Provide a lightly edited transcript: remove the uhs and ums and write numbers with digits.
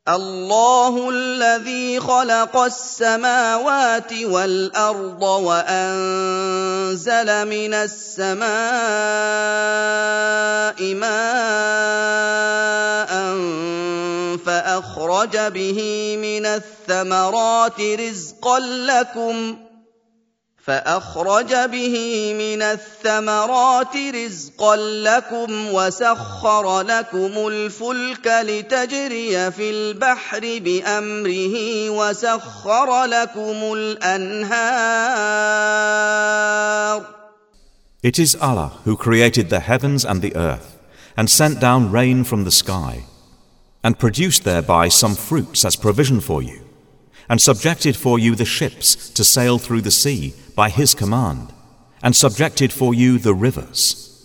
الله الذي خلق السماوات والأرض وأنزل من السماء ماء فأخرج به من الثمرات رزقا لكم وسخر لكم الفلك لتجري في البحر بأمره وسخر لكم الأنهار. It is Allah who created the heavens and the earth and sent down rain from the sky and produced thereby some fruits as provision for you, and subjected for you the ships to sail through the sea by His command, and subjected for you the rivers.